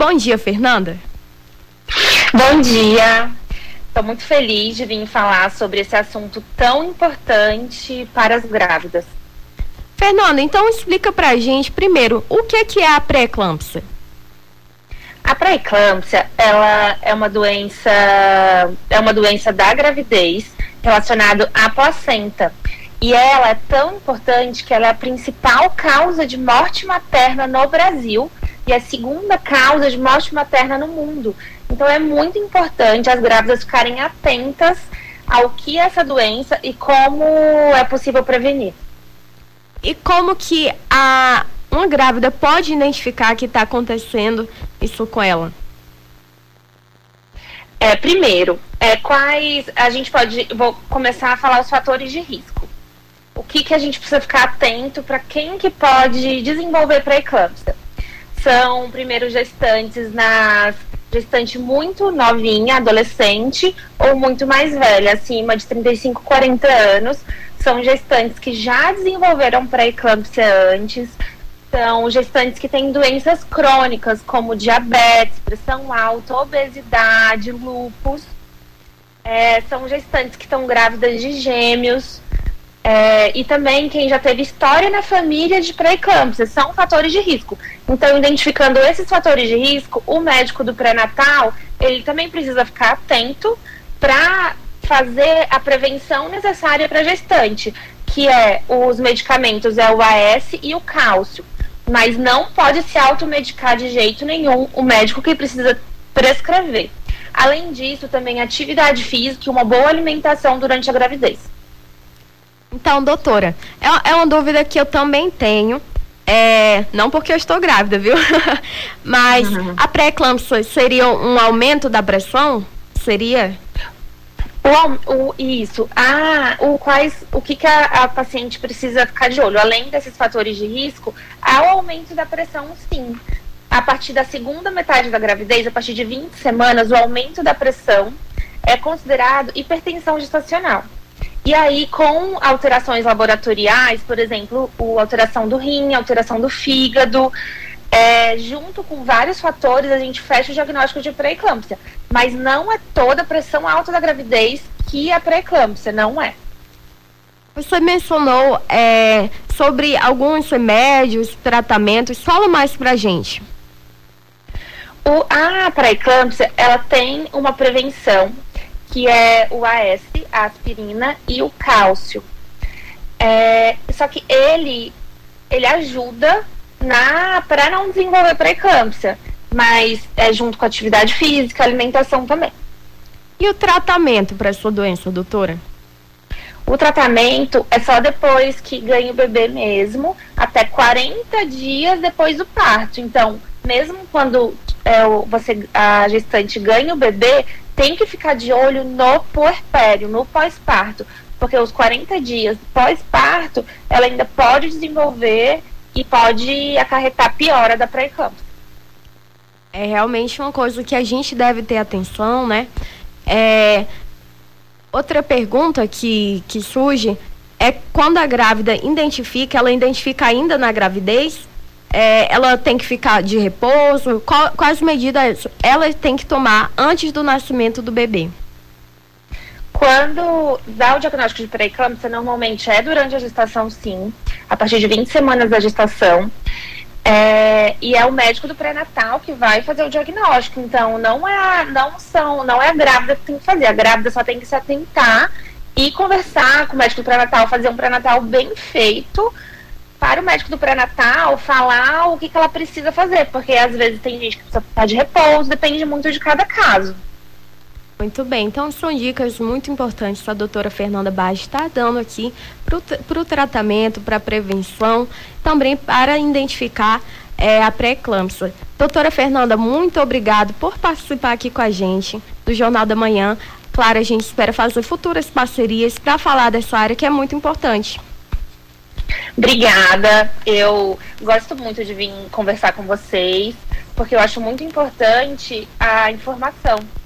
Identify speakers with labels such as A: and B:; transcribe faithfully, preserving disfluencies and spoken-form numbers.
A: Bom dia, Fernanda.
B: Bom dia. Estou muito feliz de vir falar sobre esse assunto tão importante para as grávidas.
A: Fernanda, então explica pra gente primeiro o que é, que é a pré-eclâmpsia.
B: A pré-eclâmpsia, ela é uma doença, é uma doença da gravidez relacionada à placenta. E ela é tão importante que ela é a principal causa de morte materna no Brasil e a segunda causa de morte materna no mundo. Então é muito importante as grávidas ficarem atentas ao que é essa doença e como é possível prevenir.
A: E como que a, uma grávida pode identificar que está acontecendo isso com ela?
B: É, primeiro, é, quais a gente pode... Vou começar a falar os fatores de risco. O que, que a gente precisa ficar atento para quem que pode desenvolver pré-eclâmpsia? São, primeiro, gestantes nas... gestante muito novinha, adolescente, ou muito mais velha, acima de trinta e cinco, quarenta anos. São gestantes que já desenvolveram pré-eclâmpsia antes. São gestantes que têm doenças crônicas, como diabetes, pressão alta, obesidade, lúpus. É, são gestantes que estão grávidas de gêmeos. É, e também quem já teve história na família de pré-eclâmpsia, são fatores de risco. Então, identificando esses fatores de risco, o médico do pré-natal, ele também precisa ficar atento para fazer a prevenção necessária para a gestante, que é os medicamentos, é o A S e o cálcio. Mas não pode se automedicar de jeito nenhum, o médico que precisa prescrever. Além disso, também atividade física e uma boa alimentação durante a gravidez.
A: Então, doutora, é, é uma dúvida que eu também tenho, é, não porque eu estou grávida, viu? Mas uhum. A pré-eclâmpsia seria um aumento da pressão? Seria?
B: O, o, isso. Ah, o, quais, o que, que a, a paciente precisa ficar de olho? Além desses fatores de risco, há o aumento da pressão, sim. A partir da segunda metade da gravidez, a partir de vinte semanas, o aumento da pressão é considerado hipertensão gestacional. E aí, com alterações laboratoriais, por exemplo, a alteração do rim, a alteração do fígado, é, junto com vários fatores, a gente fecha o diagnóstico de pré-eclâmpsia. Mas não é toda a pressão alta da gravidez que é pré-eclâmpsia, não é.
A: Você mencionou é, sobre alguns remédios, tratamentos, fala mais pra gente.
B: O, a pré-eclâmpsia, ela tem uma prevenção, que é o A S, a aspirina e o cálcio. É, só que ele, ele ajuda para não desenvolver pré-eclâmpsia, mas é junto com a atividade física, alimentação também.
A: E o tratamento para essa doença, doutora?
B: O tratamento é só depois que ganha o bebê mesmo, até quarenta dias depois do parto. Então, mesmo quando é, você, a gestante ganha o bebê, tem que ficar de olho no puerpério, no pós-parto, porque os quarenta dias pós-parto, ela ainda pode desenvolver e pode acarretar piora da pré-eclâmpsia.
A: É realmente uma coisa que a gente deve ter atenção, né? É, outra pergunta que, que surge é quando a grávida identifica, ela identifica ainda na gravidez, é, ela tem que ficar de repouso, qual, quais medidas ela tem que tomar antes do nascimento do bebê?
B: Quando dá o diagnóstico de pré-eclâmpsia, normalmente é durante a gestação, sim, a partir de vinte semanas da gestação. É, e é o médico do pré-natal que vai fazer o diagnóstico. Então, não é, a, não, são, não é a grávida que tem que fazer. A grávida só tem que se atentar e conversar com o médico do pré-natal, fazer um pré-natal bem feito, para o médico do pré-natal falar o que, que ela precisa fazer. Porque, às vezes, tem gente que precisa ficar de repouso, depende muito de cada caso.
A: Muito bem, então são dicas muito importantes que a doutora Fernanda Bage está dando aqui para o tratamento, para a prevenção, também para identificar é, a pré-eclâmpsia. Doutora Fernanda, muito obrigado por participar aqui com a gente do Jornal da Manhã. Claro, a gente espera fazer futuras parcerias para falar dessa área que é muito importante.
B: Obrigada, eu gosto muito de vir conversar com vocês, porque eu acho muito importante a informação.